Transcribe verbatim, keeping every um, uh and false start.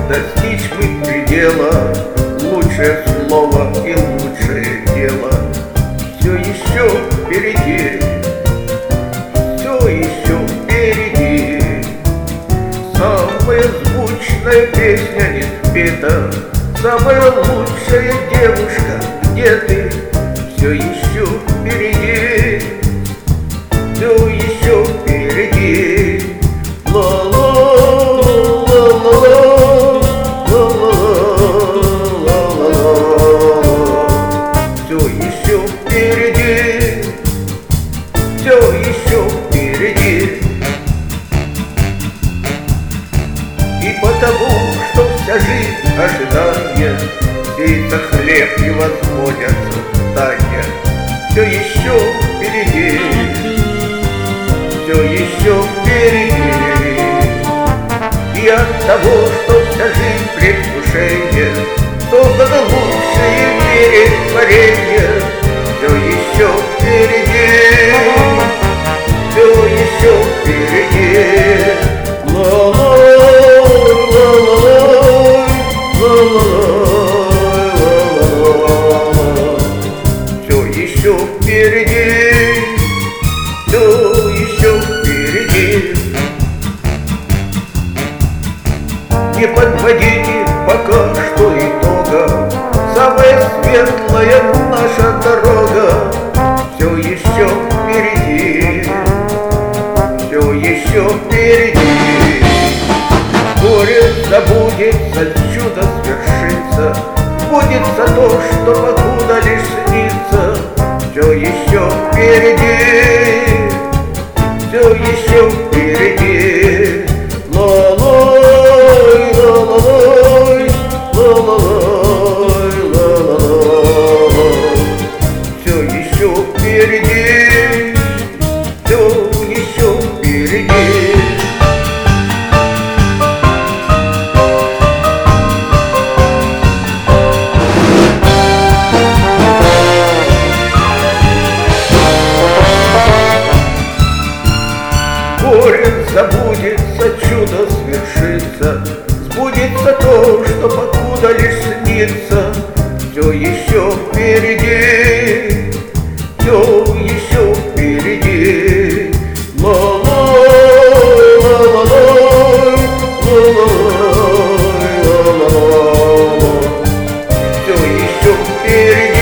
достичь мы предела, лучшее слово и лучшее дело все еще впереди, все еще впереди. Самая звучная песня не спета, самая лучшая девушка, где ты? Все еще впереди, все еще впереди. Все еще впереди, все еще впереди. И потому, что вся жизнь ожидания, сеется хлеб и возводятся здания. Все еще впереди, все еще впереди. И от того, что вся жизнь предвкушение, создано лучшее в мире творение. Все еще впереди, все еще впереди. Все еще впереди, все еще впереди. Не подводите пока что итога, самая светлая наша дорога. Все еще впереди, все еще впереди. Горе забудется, чудо свершится, сбудется то, что покуда лишь снится. Все еще впереди, все еще впереди. Ла-лай, ла-лай, ла-лай, ла-лай. Все еще впереди, все еще впереди. Горе забудется, чудо свершится, сбудется то, что покуда лишь снится. Все еще впереди, все еще впереди. Ла-лай, ла-лай, ла-лай, ла-лай. Все еще впереди.